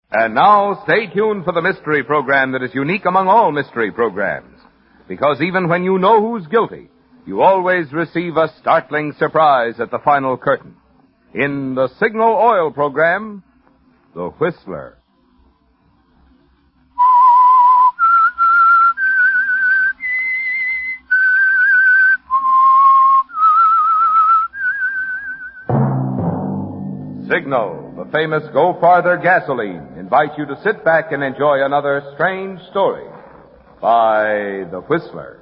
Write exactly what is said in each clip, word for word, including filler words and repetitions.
And now, stay tuned for the mystery program that is unique among all mystery programs. Because even when you know who's guilty, you always receive a startling surprise at the final curtain. In the Signal Oil program, The Whistler. Signal, the famous Go Farther gasoline, invites you to sit back and enjoy another strange story by The Whistler.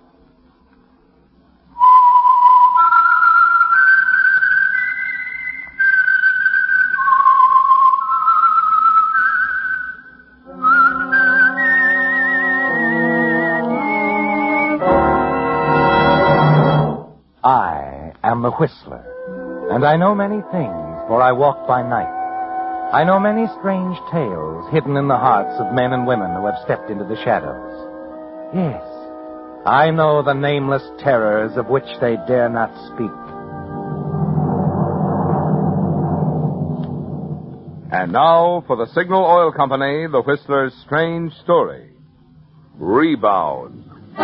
I am the Whistler, and I know many things. For I walk by night. I know many strange tales hidden in the hearts of men and women who have stepped into the shadows. Yes, I know the nameless terrors of which they dare not speak. And now, for the Signal Oil Company, The Whistler's strange story, Rebound.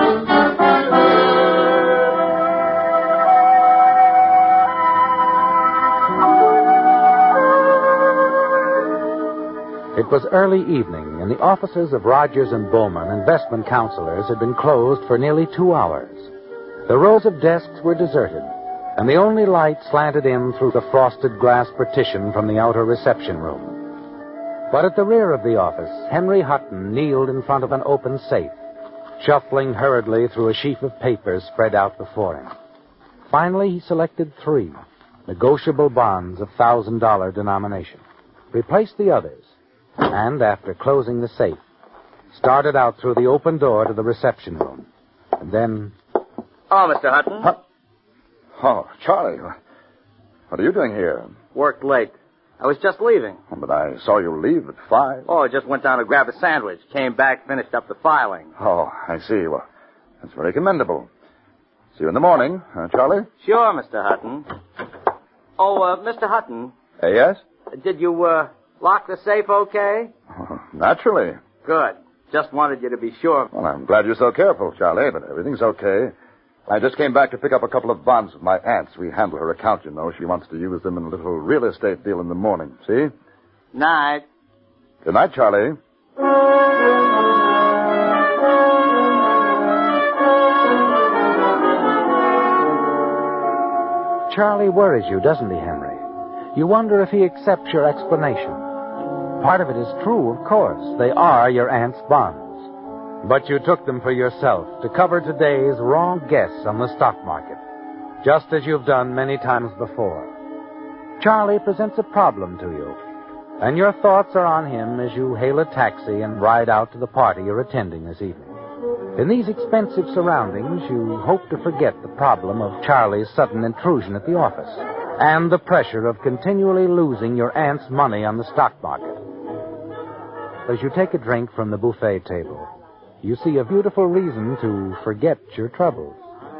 It was early evening, and the offices of Rogers and Bowman, investment counselors, had been closed for nearly two hours. The rows of desks were deserted, and the only light slanted in through the frosted glass partition from the outer reception room. But at the rear of the office, Henry Hutton kneeled in front of an open safe, shuffling hurriedly through a sheaf of papers spread out before him. Finally, he selected three, negotiable bonds of one thousand dollars denomination, replaced the others, and, after closing the safe, started out through the open door to the reception room. And then... Oh, Mister Hutton. Huh? Oh, Charlie, what are you doing here? Worked late. I was just leaving. Oh, but I saw you leave at five. Oh, I just went down to grab a sandwich. Came back, finished up the filing. Oh, I see. Well, that's very commendable. See you in the morning, huh, Charlie? Sure, Mister Hutton. Oh, uh, Mister Hutton. Uh, yes? Did you, uh... lock the safe okay? Oh, naturally. Good. Just wanted you to be sure. Well, I'm glad you're so careful, Charlie, but everything's okay. I just came back to pick up a couple of bonds with my aunt's. We handle her account, you know. She wants to use them in a little real estate deal in the morning. See? Night. Good night, Charlie. Charlie worries you, doesn't he, Henry? You wonder if he accepts your explanation. Part of it is true, of course. They are your aunt's bonds. But you took them for yourself to cover today's wrong guess on the stock market, just as you've done many times before. Charlie presents a problem to you, and your thoughts are on him as you hail a taxi and ride out to the party you're attending this evening. In these expensive surroundings, you hope to forget the problem of Charlie's sudden intrusion at the office and the pressure of continually losing your aunt's money on the stock market. As you take a drink from the buffet table, you see a beautiful reason to forget your troubles.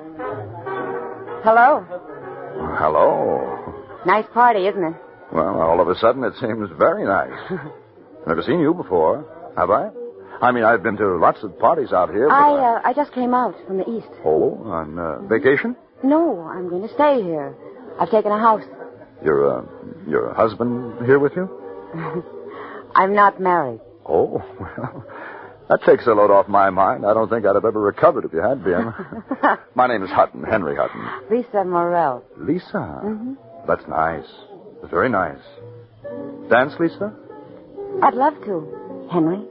Hello. Hello. Nice party, isn't it? Well, all of a sudden it seems very nice. Never seen you before, have I? I mean, I've been to lots of parties out here. But I, I... uh, I just came out from the east. Oh, on uh, vacation? No, I'm going to stay here. I've taken a house. Your, uh, your husband here with you? I'm not married. Oh, well, that takes a load off my mind. I don't think I'd have ever recovered if you had been. My name is Hutton, Henry Hutton. Lisa Morrell. Lisa? Mm-hmm. That's nice. That's very nice. Dance, Lisa? I'd love to, Henry.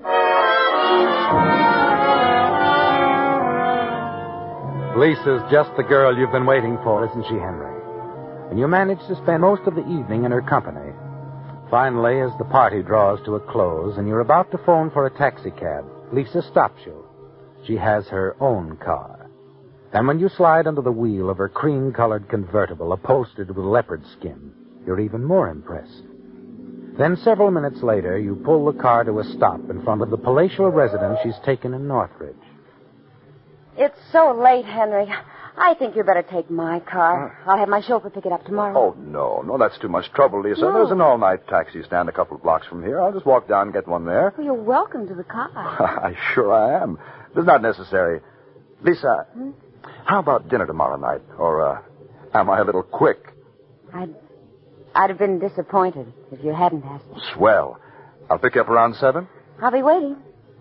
Lisa's just the girl you've been waiting for, isn't she, Henry? And you manage to spend most of the evening in her company. Finally, as the party draws to a close and you're about to phone for a taxicab, Lisa stops you. She has her own car. And when you slide under the wheel of her cream-colored convertible upholstered with leopard skin, you're even more impressed. Then several minutes later, you pull the car to a stop in front of the palatial residence she's taken in Northridge. It's so late, Henry. I think you better take my car. I'll have my chauffeur pick it up tomorrow. Oh, no. No, that's too much trouble, Lisa. No. There's an all-night taxi stand a couple of blocks from here. I'll just walk down and get one there. Well, you're welcome to the car. I sure I am. It's not necessary. Lisa, hmm? How about dinner tomorrow night? Or, uh, am I a little quick? I'd, I'd have been disappointed if you hadn't asked me. Swell. I'll pick you up around seven. I'll be waiting.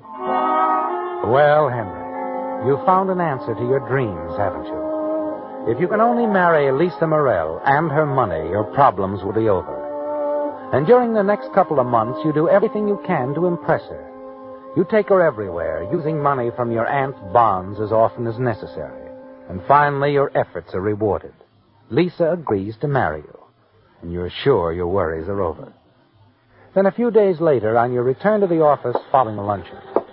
Well, Henry, you found an answer to your dreams, haven't you? If you can only marry Lisa Morrell and her money, your problems will be over. And during the next couple of months, you do everything you can to impress her. You take her everywhere, using money from your aunt's bonds as often as necessary. And finally, your efforts are rewarded. Lisa agrees to marry you, and you're sure your worries are over. Then a few days later, on your return to the office following luncheon.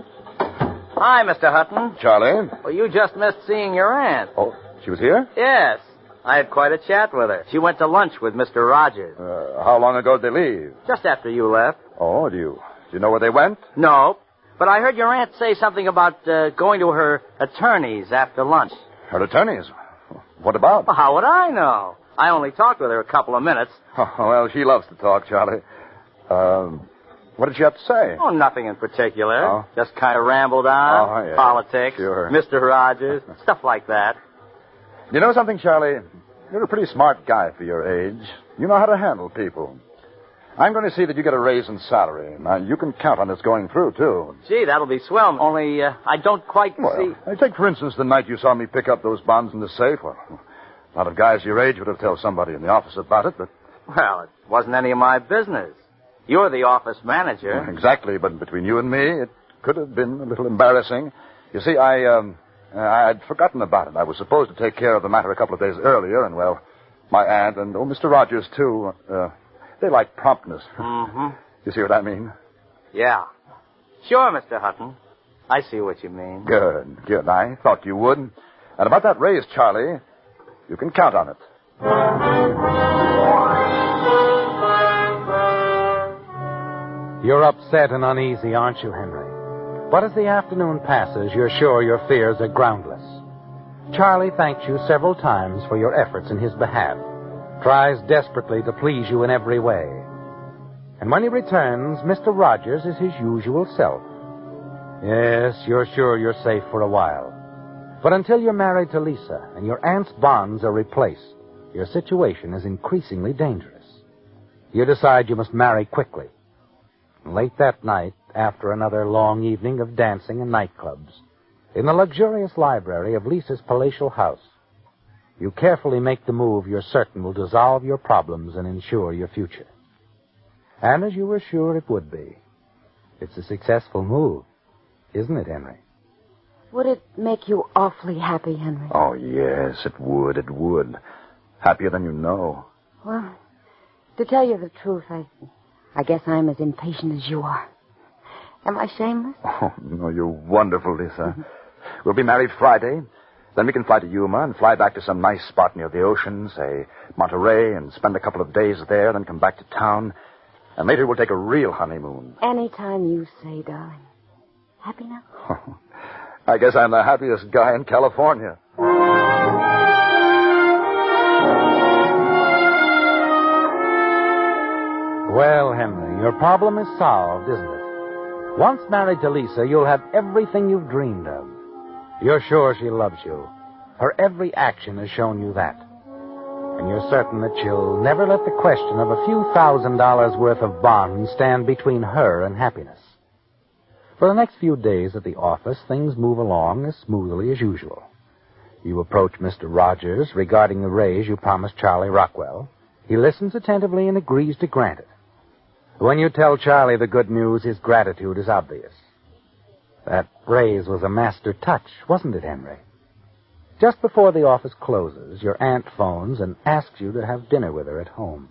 Hi, Mister Hutton. Charlie? Well, you just missed seeing your aunt. Oh, she was here? Yes. I had quite a chat with her. She went to lunch with Mister Rogers. Uh, how long ago did they leave? Just after you left. Oh, do you, do you know where they went? No. But I heard your aunt say something about uh, going to her attorney's after lunch. Her attorneys? What about? Well, how would I know? I only talked with her a couple of minutes. Oh, well, she loves to talk, Charlie. Um, what did she have to say? Oh, nothing in particular. Oh? Just kind of rambled on. Oh, yeah. Politics. Sure. Mister Rogers. Stuff like that. You know something, Charlie? You're a pretty smart guy for your age. You know how to handle people. I'm going to see that you get a raise in salary. Now, you can count on this going through, too. Gee, that'll be swell. Only uh, I don't quite well, see... I take, for instance, the night you saw me pick up those bonds in the safe. Well, a lot of guys your age would have told somebody in the office about it, but... Well, it wasn't any of my business. You're the office manager. Well, exactly, but between you and me, it could have been a little embarrassing. You see, I, um, I'd forgotten about it. I was supposed to take care of the matter a couple of days earlier, and, well, my aunt and, oh, Mister Rogers, too, uh... they like promptness. Mm-hmm. You see what I mean? Yeah. Sure, Mister Hutton. I see what you mean. Good, good. I thought you would. And about that raise, Charlie, you can count on it. You're upset and uneasy, aren't you, Henry? But as the afternoon passes, you're sure your fears are groundless. Charlie thanks you several times for your efforts in his behalf. Tries desperately to please you in every way. And when he returns, Mister Rogers is his usual self. Yes, you're sure you're safe for a while. But until you're married to Lisa and your aunt's bonds are replaced, your situation is increasingly dangerous. You decide you must marry quickly. And late that night, after another long evening of dancing and nightclubs, in the luxurious library of Lisa's palatial house, you carefully make the move you're certain will dissolve your problems and ensure your future. And as you were sure it would be, it's a successful move, isn't it, Henry? Would it make you awfully happy, Henry? Oh, yes, it would, it would. Happier than you know. Well, to tell you the truth, I, I guess I'm as impatient as you are. Am I shameless? Oh, no, you're wonderful, Lisa. We'll be married Friday. Then we can fly to Yuma and fly back to some nice spot near the ocean, say Monterey, and spend a couple of days there, then come back to town. And later we'll take a real honeymoon. Anytime you say, darling. Happy now? Oh, I guess I'm the happiest guy in California. Well, Henry, your problem is solved, isn't it? Once married to Lisa, you'll have everything you've dreamed of. You're sure she loves you. Her every action has shown you that. And you're certain that she'll never let the question of a few thousand dollars worth of bonds stand between her and happiness. For the next few days at the office, things move along as smoothly as usual. You approach Mister Rogers regarding the raise you promised Charlie Rockwell. He listens attentively and agrees to grant it. When you tell Charlie the good news, his gratitude is obvious. That raise was a master touch, wasn't it, Henry? Just before the office closes, your aunt phones and asks you to have dinner with her at home.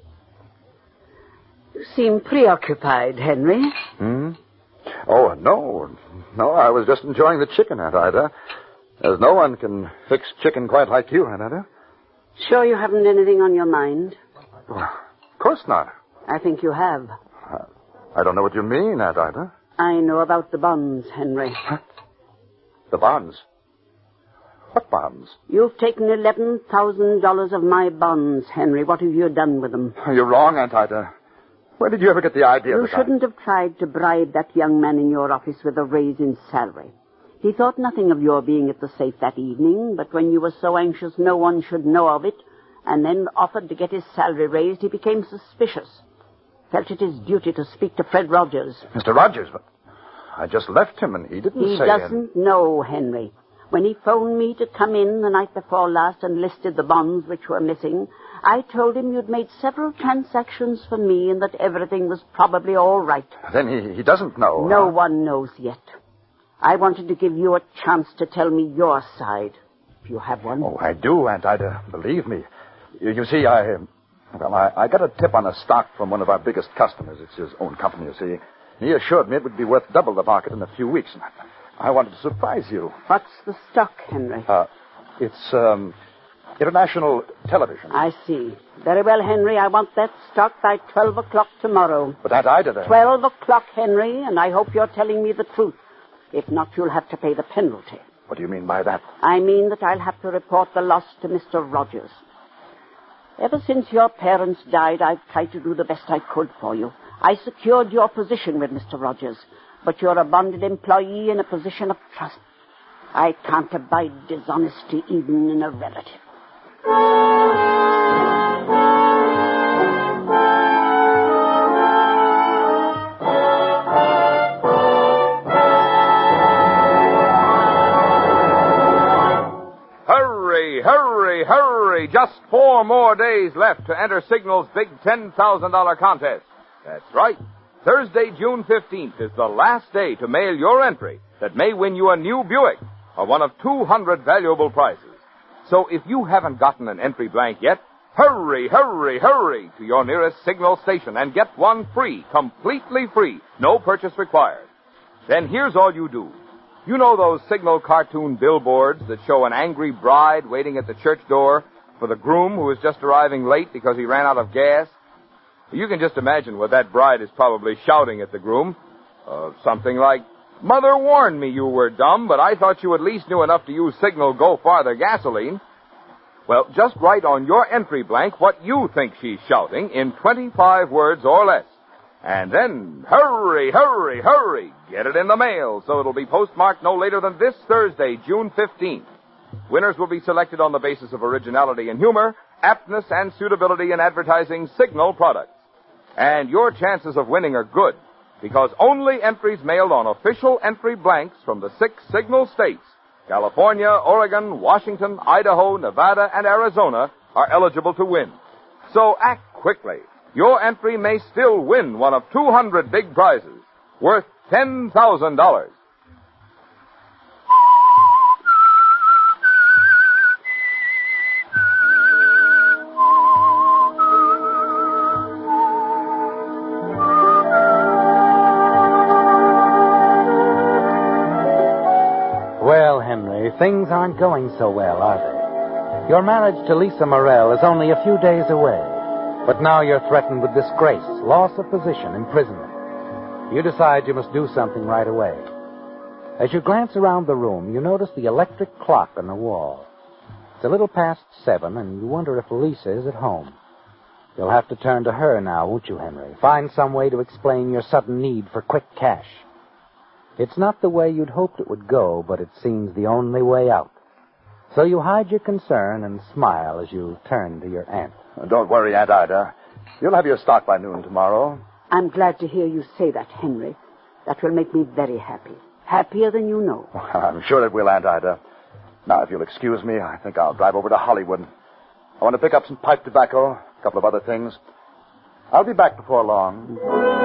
You seem preoccupied, Henry. Hmm? Oh, no. No, I was just enjoying the chicken, Aunt Ida. As no one can fix chicken quite like you, Aunt Ida. Sure you haven't anything on your mind? Well, of course not. I think you have. Uh, I don't know what you mean, Aunt Ida. I know about the bonds, Henry. The bonds? What bonds? You've taken eleven thousand dollars of my bonds, Henry. What have you done with them? You're wrong, Aunt Ida. Where did you ever get the idea You that shouldn't I... have tried to bribe that young man in your office with a raise in salary. He thought nothing of your being at the safe that evening, but when you were so anxious no one should know of it, and then offered to get his salary raised, he became suspicious. Felt it his duty to speak to Fred Rogers. Mister Rogers, but I just left him and he didn't He say... doesn't know, Henry. When he phoned me to come in the night before last and listed the bonds which were missing, I told him you'd made several transactions for me and that everything was probably all right. Then he, he doesn't know. No huh? one knows yet. I wanted to give you a chance to tell me your side, if you have one. Oh, I do, Aunt Ida. Believe me. You, you see, I... Well, I, I got a tip on a stock from one of our biggest customers. It's his own company, you see. He assured me it would be worth double the market in a few weeks. I wanted to surprise you. What's the stock, Henry? Uh, it's, um, International Television. I see. Very well, Henry. I want that stock by twelve o'clock tomorrow. But Aunt Ida... The... Twelve o'clock, Henry, and I hope you're telling me the truth. If not, you'll have to pay the penalty. What do you mean by that? I mean that I'll have to report the loss to Mister Rogers. Ever since your parents died, I've tried to do the best I could for you. I secured your position with Mister Rogers, but you're a bonded employee in a position of trust. I can't abide dishonesty even in a relative. Hurry, hurry, hurry. Just four more days left to enter Signal's big ten thousand dollars contest. That's right. Thursday, June fifteenth is the last day to mail your entry that may win you a new Buick or one of two hundred valuable prizes. So if you haven't gotten an entry blank yet, hurry, hurry, hurry to your nearest Signal station and get one free, completely free, no purchase required. Then here's all you do. You know those Signal cartoon billboards that show an angry bride waiting at the church door for the groom who is just arriving late because he ran out of gas? You can just imagine what that bride is probably shouting at the groom. Uh, something like, "Mother warned me you were dumb, but I thought you at least knew enough to use Signal Go Farther gasoline." Well, just write on your entry blank what you think she's shouting in twenty-five words or less. And then, hurry, hurry, hurry, get it in the mail so it'll be postmarked no later than this Thursday, June fifteenth. Winners will be selected on the basis of originality and humor, aptness and suitability in advertising Signal products. And your chances of winning are good, because only entries mailed on official entry blanks from the six Signal states, California, Oregon, Washington, Idaho, Nevada, and Arizona, are eligible to win. So act quickly. Your entry may still win one of two hundred big prizes, worth ten thousand dollars. Well, Henry, things aren't going so well, are they? Your marriage to Lisa Morrell is only a few days away. But now you're threatened with disgrace, loss of position, imprisonment. You decide you must do something right away. As you glance around the room, you notice the electric clock on the wall. It's a little past seven, and you wonder if Lisa is at home. You'll have to turn to her now, won't you, Henry? Find some way to explain your sudden need for quick cash. It's not the way you'd hoped it would go, but it seems the only way out. So you hide your concern and smile as you turn to your aunt. Don't worry, Aunt Ida. You'll have your stock by noon tomorrow. I'm glad to hear you say that, Henry. That will make me very happy. Happier than you know. I'm sure it will, Aunt Ida. Now, if you'll excuse me, I think I'll drive over to Hollywood. I want to pick up some pipe tobacco, a couple of other things. I'll be back before long.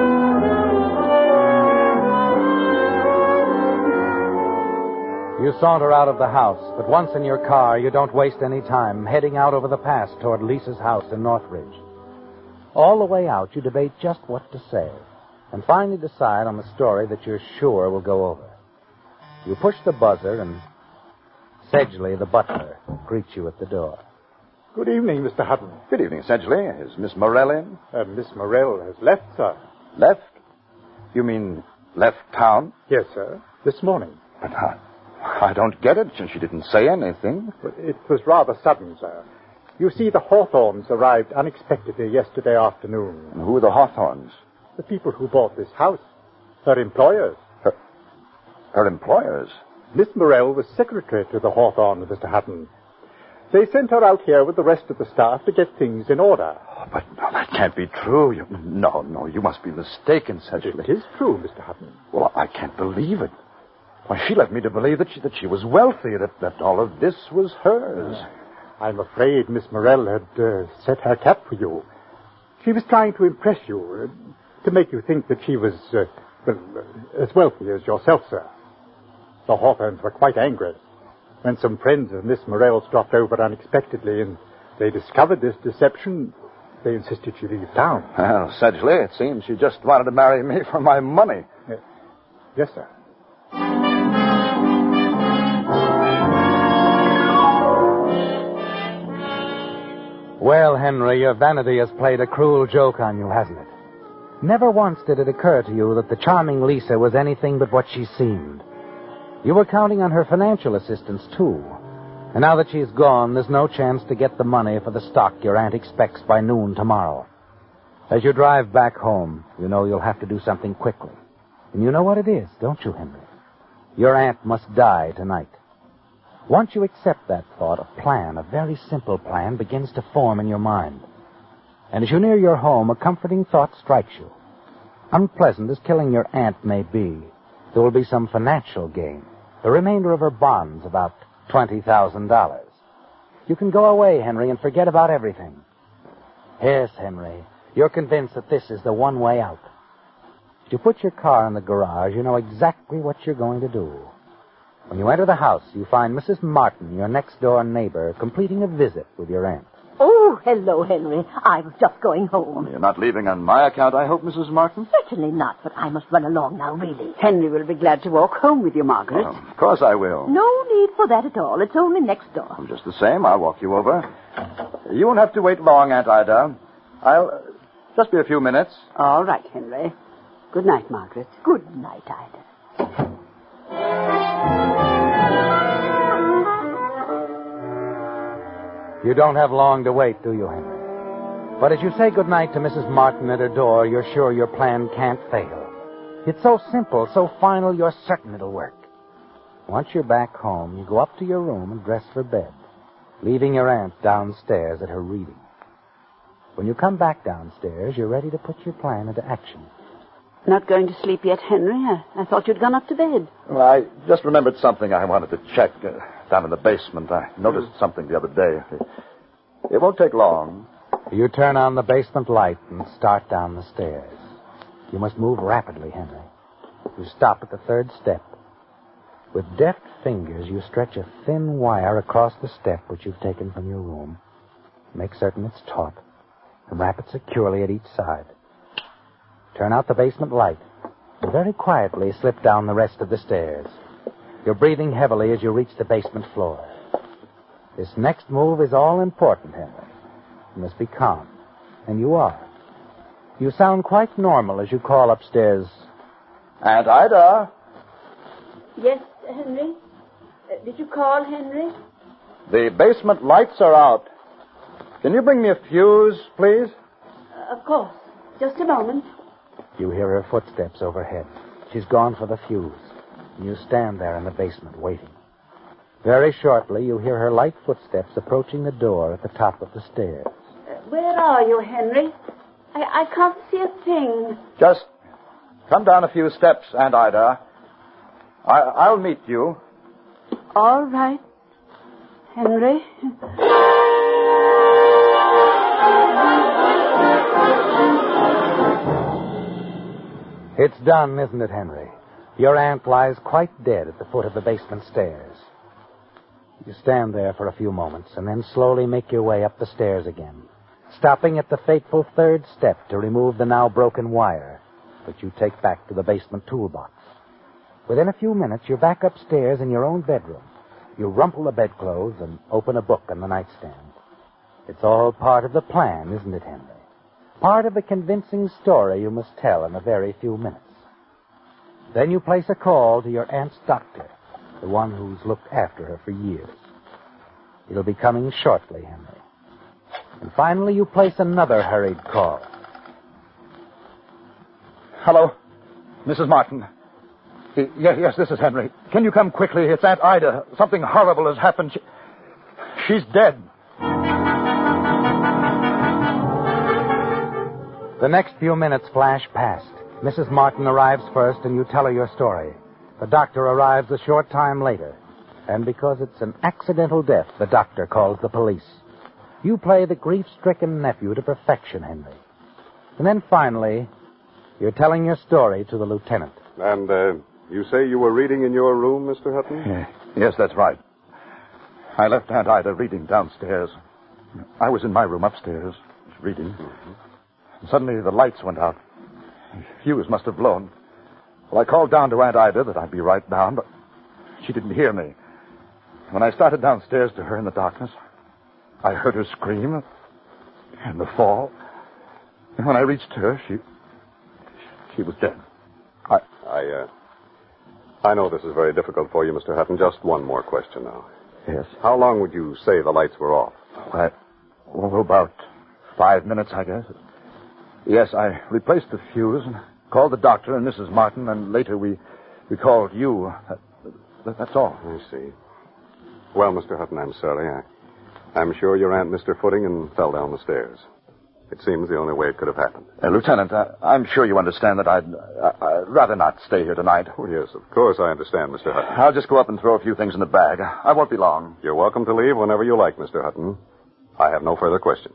You saunter out of the house, but once in your car, you don't waste any time heading out over the pass toward Lisa's house in Northridge. All the way out, you debate just what to say, and finally decide on the story that you're sure will go over. You push the buzzer, and Sedgley, the butler, greets you at the door. Good evening, Mister Hutton. Good evening, Sedgley. Is Miss Morrell in? Uh, Miss Morrell has left, sir. Left? You mean left town? Yes, sir. This morning. But how, I don't get it. She didn't say anything. It was rather sudden, sir. You see, the Hawthorns arrived unexpectedly yesterday afternoon. And who are the Hawthorns? The people who bought this house. Her employers. Her, her employers? Miss Morell was secretary to the Hawthorns, Mister Hutton. They sent her out here with the rest of the staff to get things in order. Oh, but no, that can't be true. You, no, no, you must be mistaken, Sedgley. It is true, Mister Hutton. Well, I can't believe it. Why, she led me to believe that she, that she was wealthy, that, that all of this was hers. I'm afraid Miss Morell had uh, set her cap for you. She was trying to impress you, uh, to make you think that she was uh, well, uh, as wealthy as yourself, sir. The Hawthorns were quite angry when some friends of Miss Morell's dropped over unexpectedly and they discovered this deception. They insisted she leave town. Well, Sedgley, it seems she just wanted to marry me for my money. Uh, yes, sir. Well, Henry, your vanity has played a cruel joke on you, hasn't it? Never once did it occur to you that the charming Lisa was anything but what she seemed. You were counting on her financial assistance, too. And now that she's gone, there's no chance to get the money for the stock your aunt expects by noon tomorrow. As you drive back home, you know you'll have to do something quickly. And you know what it is, don't you, Henry? Your aunt must die tonight. Once you accept that thought, a plan, a very simple plan, begins to form in your mind. And as you near your home, a comforting thought strikes you. Unpleasant as killing your aunt may be, there will be some financial gain. The remainder of her bonds, about twenty thousand dollars. You can go away, Henry, and forget about everything. Yes, Henry, you're convinced that this is the one way out. If you put your car in the garage, you know exactly what you're going to do. When you enter the house, you find Missus Martin, your next-door neighbor, completing a visit with your aunt. Oh, hello, Henry. I was just going home. You're not leaving on my account, I hope, Missus Martin? Certainly not, but I must run along now, really. Henry will be glad to walk home with you, Margaret. Well, of course I will. No need for that at all. It's only next door. Well, just the same, I'll walk you over. You won't have to wait long, Aunt Ida. I'll uh, just be a few minutes. All right, Henry. Good night, Margaret. Good night, Ida. You don't have long to wait, do you, Henry? But as you say goodnight to Missus Martin at her door, you're sure your plan can't fail. It's so simple, so final, you're certain it'll work. Once you're back home, you go up to your room and dress for bed, leaving your aunt downstairs at her reading. When you come back downstairs, you're ready to put your plan into action. Not going to sleep yet, Henry? I, I thought you'd gone up to bed. Well, I just remembered something I wanted to check uh, down in the basement. I noticed something the other day. It, it won't take long. You turn on the basement light and start down the stairs. You must move rapidly, Henry. You stop at the third step. With deft fingers, you stretch a thin wire across the step which you've taken from your room. Make certain it's taut, and wrap it securely at each side. Turn out the basement light, and very quietly slip down the rest of the stairs. You're breathing heavily as you reach the basement floor. This next move is all important, Henry. You must be calm, and you are. You sound quite normal as you call upstairs. Aunt Ida? Yes, Henry? Uh, did you call, Henry? The basement lights are out. Can you bring me a fuse, please? Uh, of course. Just a moment. You hear her footsteps overhead. She's gone for the fuse. And you stand there in the basement waiting. Very shortly, you hear her light footsteps approaching the door at the top of the stairs. Uh, where are you, Henry? I, I can't see a thing. Just come down a few steps, Aunt Ida. I, I'll meet you. All right, Henry. It's done, isn't it, Henry? Your aunt lies quite dead at the foot of the basement stairs. You stand there for a few moments and then slowly make your way up the stairs again, stopping at the fateful third step to remove the now broken wire, which you take back to the basement toolbox. Within a few minutes, you're back upstairs in your own bedroom. You rumple the bedclothes and open a book on the nightstand. It's all part of the plan, isn't it, Henry? Part of the convincing story you must tell in a very few minutes. Then you place a call to your aunt's doctor, the one who's looked after her for years. It'll be coming shortly, Henry. And finally, you place another hurried call. Hello, Missus Martin. Y- yes, yes, this is Henry. Can you come quickly? It's Aunt Ida. Something horrible has happened. She... She's dead. The next few minutes flash past. Missus Martin arrives first, and you tell her your story. The doctor arrives a short time later. And because it's an accidental death, the doctor calls the police. You play the grief-stricken nephew to perfection, Henry. And then finally, you're telling your story to the lieutenant. And uh, you say you were reading in your room, Mister Hutton? Yeah. Yes, that's right. I left Aunt Ida reading downstairs. I was in my room upstairs, reading. Mm-hmm. And suddenly the lights went out. The fuse must have blown. Well, I called down to Aunt Ida that I'd be right down, but she didn't hear me. When I started downstairs to her in the darkness, I heard her scream and the fall. And when I reached her, she she was dead. I I uh, I know this is very difficult for you, Mister Hutton. Just one more question now. Yes. How long would you say the lights were off? I, oh, about five minutes, I guess. Yes, I replaced the fuse and called the doctor and Missus Martin, and later we we called you. That, that, that's all. I see. Well, Mister Hutton, I'm sorry. I, I'm sure your aunt missed her footing and fell down the stairs. It seems the only way it could have happened. Uh, Lieutenant, I, I'm sure you understand that I'd, I, I'd rather not stay here tonight. Oh, yes, of course I understand, Mister Hutton. I'll just go up and throw a few things in the bag. I won't be long. You're welcome to leave whenever you like, Mister Hutton. I have no further questions.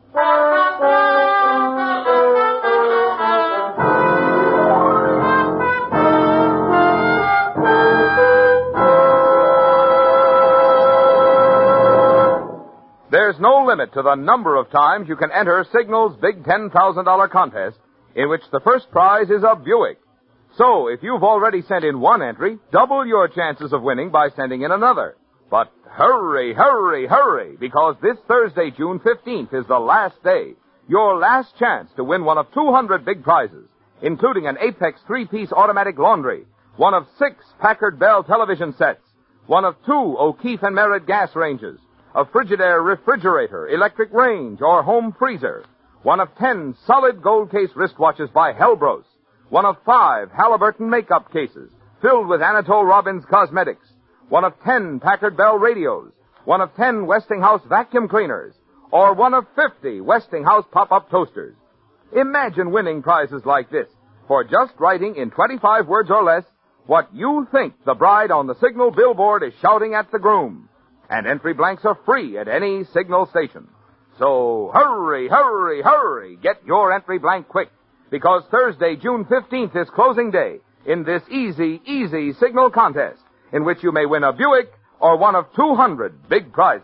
There's no limit to the number of times you can enter Signal's big ten thousand dollars contest, in which the first prize is a Buick. So, if you've already sent in one entry, double your chances of winning by sending in another. But hurry, hurry, hurry, because this Thursday, June fifteenth, is the last day. Your last chance to win one of two hundred big prizes, including an Apex three-piece automatic laundry, one of six Packard Bell television sets, one of two O'Keefe and Merritt gas ranges, a Frigidaire refrigerator, electric range, or home freezer, one of ten solid gold case wristwatches by Helbros, one of five Halliburton makeup cases filled with Anatole Robbins cosmetics, one of ten Packard Bell radios, one of ten Westinghouse vacuum cleaners, or one of fifty Westinghouse pop-up toasters. Imagine winning prizes like this for just writing in twenty-five words or less what you think the bride on the Signal billboard is shouting at the groom. And entry blanks are free at any Signal station. So hurry, hurry, hurry. Get your entry blank quick, because Thursday, June fifteenth is closing day in this easy, easy Signal contest, in which you may win a Buick or one of two hundred big prizes.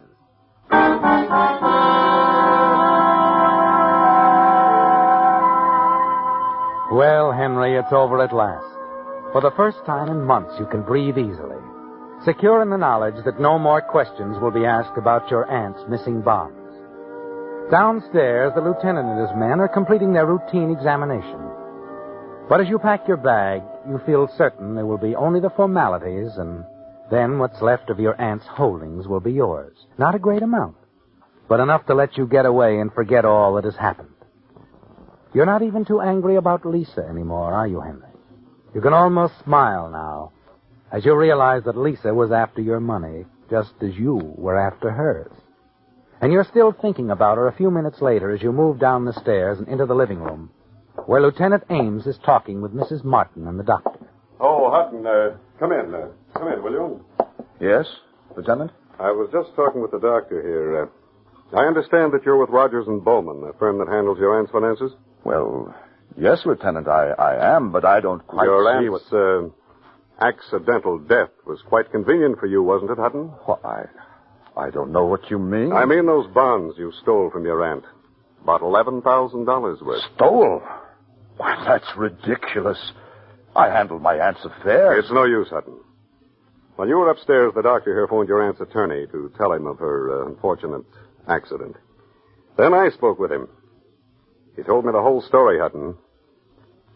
Well, Henry, it's over at last. For the first time in months, you can breathe easily, secure in the knowledge that no more questions will be asked about your aunt's missing bonds. Downstairs, the lieutenant and his men are completing their routine examination. But as you pack your bag, you feel certain there will be only the formalities, and then what's left of your aunt's holdings will be yours. Not a great amount, but enough to let you get away and forget all that has happened. You're not even too angry about Lisa anymore, are you, Henry? You can almost smile now, as you realize that Lisa was after your money, just as you were after hers. And you're still thinking about her a few minutes later as you move down the stairs and into the living room, where Lieutenant Ames is talking with Missus Martin and the doctor. Oh, Hutton, uh, come in. Uh, come in, will you? Yes, Lieutenant? I was just talking with the doctor here. Uh, I understand that you're with Rogers and Bowman, the firm that handles your aunt's finances. Well, yes, Lieutenant, I, I am, but I don't quite your see aunt's, uh, accidental death was quite convenient for you, wasn't it, Hutton? Well, I, I don't know what you mean. I mean those bonds you stole from your aunt. About eleven thousand dollars worth. Stole? Why, that's ridiculous. I handled my aunt's affairs. It's no use, Hutton. When you were upstairs, the doctor here phoned your aunt's attorney to tell him of her uh, unfortunate accident. Then I spoke with him. He told me the whole story, Hutton.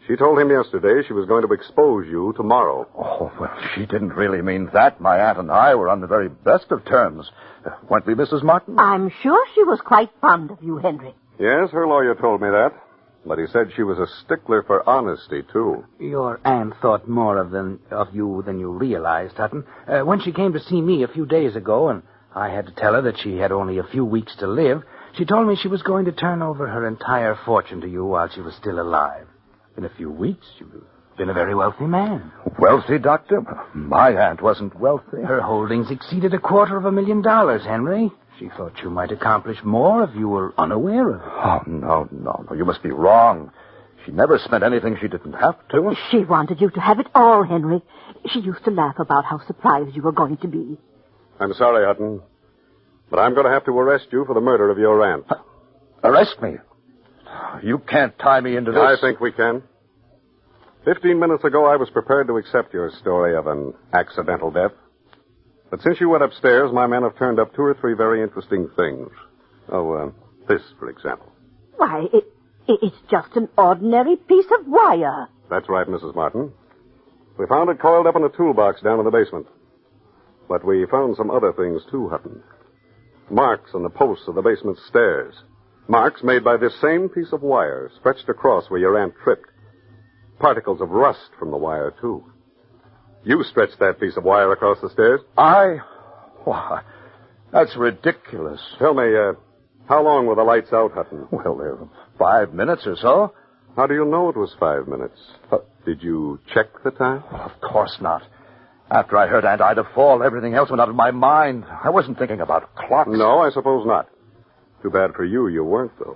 She told him yesterday she was going to expose you tomorrow. Oh, well, she didn't really mean that. My aunt and I were on the very best of terms. Uh, weren't we, Missus Martin? I'm sure she was quite fond of you, Henry. Yes, her lawyer told me that. But he said she was a stickler for honesty, too. Your aunt thought more of, than, of you than you realized, Hutton. Uh, when she came to see me a few days ago, and I had to tell her that she had only a few weeks to live, she told me she was going to turn over her entire fortune to you while she was still alive. In a few weeks, you've been a very wealthy man. Wealthy, Doctor? My aunt wasn't wealthy. Her holdings exceeded a quarter of a million dollars, Henry. She thought you might accomplish more if you were unaware of it. Oh, no, no, no. You must be wrong. She never spent anything she didn't have to. She wanted you to have it all, Henry. She used to laugh about how surprised you were going to be. I'm sorry, Hutton, but I'm going to have to arrest you for the murder of your aunt. Uh, arrest me? You can't tie me into this. I think we can. Fifteen minutes ago, I was prepared to accept your story of an accidental death. But since you went upstairs, my men have turned up two or three very interesting things. Oh, uh, this, for example. Why, it, it, it's just an ordinary piece of wire. That's right, Missus Martin. We found it coiled up in a toolbox down in the basement. But we found some other things, too, Hutton. Marks on the posts of the basement stairs. Marks made by this same piece of wire, stretched across where your aunt tripped. Particles of rust from the wire, too. You stretched that piece of wire across the stairs? I? Why, that's ridiculous. Tell me, uh, how long were the lights out, Hutton? Well, they were five minutes or so. How do you know it was five minutes? Uh, Did you check the time? Well, of course not. After I heard Aunt Ida fall, everything else went out of my mind. I wasn't thinking about clocks. No, I suppose not. Too bad for you, you weren't, though.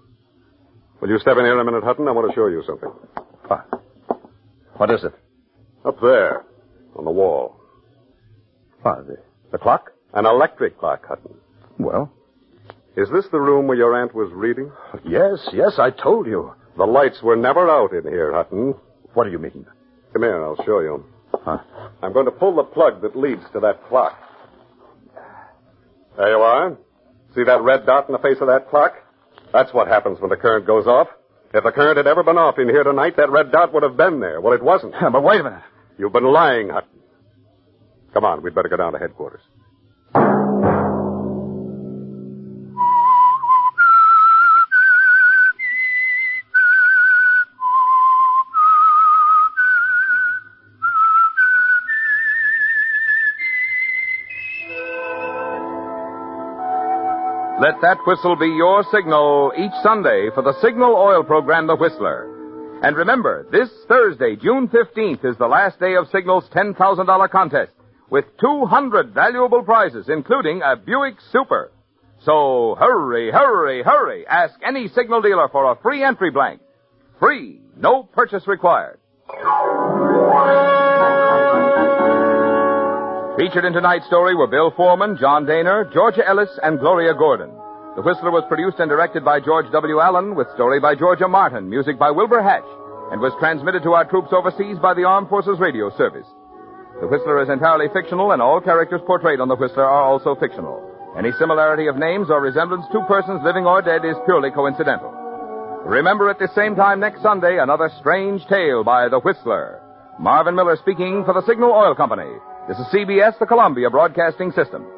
Will you step in here a minute, Hutton? I want to show you something. What? What is it? Up there, on the wall. What, the, the clock? An electric clock, Hutton. Well? Is this the room where your aunt was reading? Yes, yes, I told you. The lights were never out in here, Hutton. What do you mean? Come here, I'll show you. Huh? I'm going to pull the plug that leads to that clock. There you are. See that red dot in the face of that clock? That's what happens when the current goes off. If the current had ever been off in here tonight, that red dot would have been there. Well, it wasn't. But wait a minute. You've been lying, Hutton. Come on, we'd better go down to headquarters. Let that whistle be your signal each Sunday for the Signal Oil program, The Whistler. And remember, this Thursday, June fifteenth, is the last day of Signal's ten thousand dollars contest with two hundred valuable prizes, including a Buick Super. So hurry, hurry, hurry. Ask any Signal dealer for a free entry blank. Free, no purchase required. Featured in tonight's story were Bill Foreman, John Daner, Georgia Ellis, and Gloria Gordon. The Whistler was produced and directed by George W. Allen, with story by Georgia Martin, music by Wilbur Hatch, and was transmitted to our troops overseas by the Armed Forces Radio Service. The Whistler is entirely fictional, and all characters portrayed on The Whistler are also fictional. Any similarity of names or resemblance to persons living or dead is purely coincidental. Remember at the same time next Sunday, another strange tale by The Whistler. Marvin Miller speaking for the Signal Oil Company. This is C B S, the Columbia Broadcasting System.